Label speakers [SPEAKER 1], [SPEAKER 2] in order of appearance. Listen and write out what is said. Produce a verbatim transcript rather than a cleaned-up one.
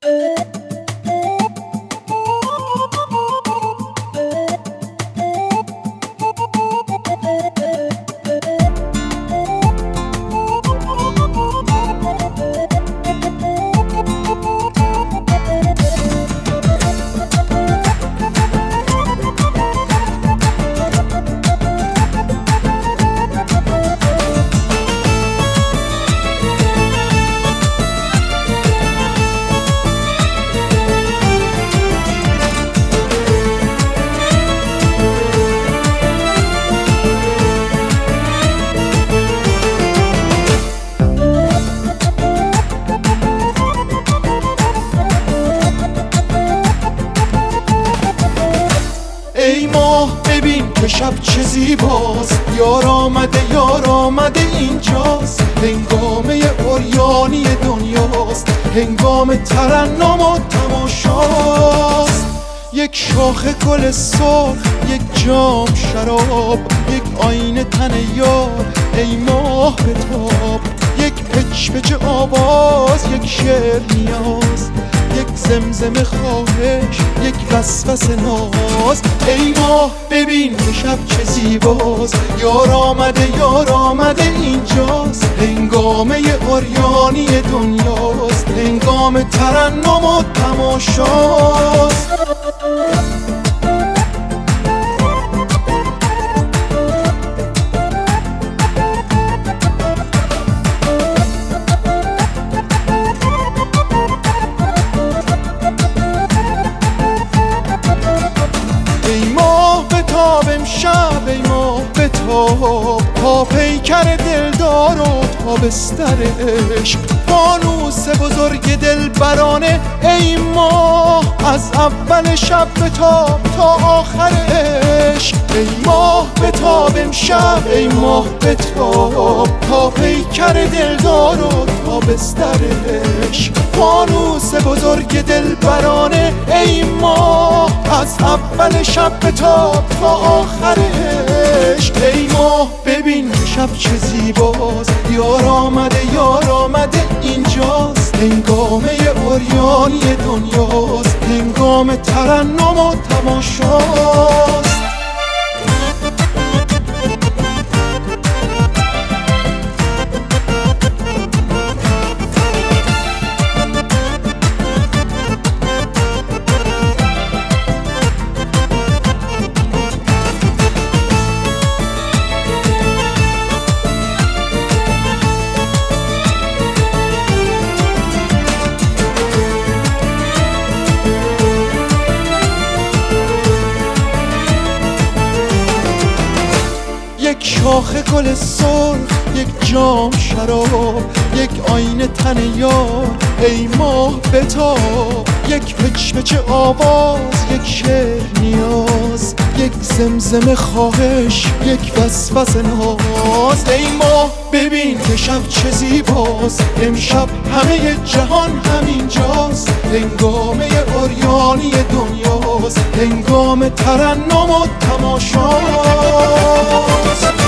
[SPEAKER 1] ای ماه ببین که شب چه زیباست، یار آمده یار آمده اینجاست. هنگامه عریانی دنیاست، هنگام ترنم و تماشاست. یک شاخه گل سرخ، یک جام شراب، یک آینه تن یار، ای ماه بتاب. یک پچ پچ آواز، یک شعر نیاز، یک زمزمه خواهش، یک وسوسه ناز. ای ماه ببین که شب چه زیباست، یار آمده یار آمده اینجاست. هنگامه عریانی دنیاست، هنگام ترنم و تماشاست. امشب ای ماه بتاب، تا پیکر دلدار و تا بستر عشق. فانوس بزرگ دلبرانه ای ماه، از اول شب بتاب تا آخر عشق. ای ماه بتاب امشب ای ماه بتاب، تا پیکر دلدار و تا بستر عشق. فانوس بزرگ دلبرانه ای ماه، از اول شب بتاب تا آخر عشق. ای ماه ببین شب چه زیباست، یار آمده یار آمده اینجاست. هنگامه عریانی دنیاست، هنگام ترنم و تماشاست. یک شاخه گل سرخ، یک جام شراب، یک آینه تن یار، ای ماه بتاب. یک پچ پچ آواز، یک شعر نیاز، یک زمزمه خواهش، یک وسوسه ناز. ای ماه ببین که شب چه زیباست، امشب همه جهان همینجاست. هنگامه عریانی دنیاست، هنگام ترنم و تماشاست.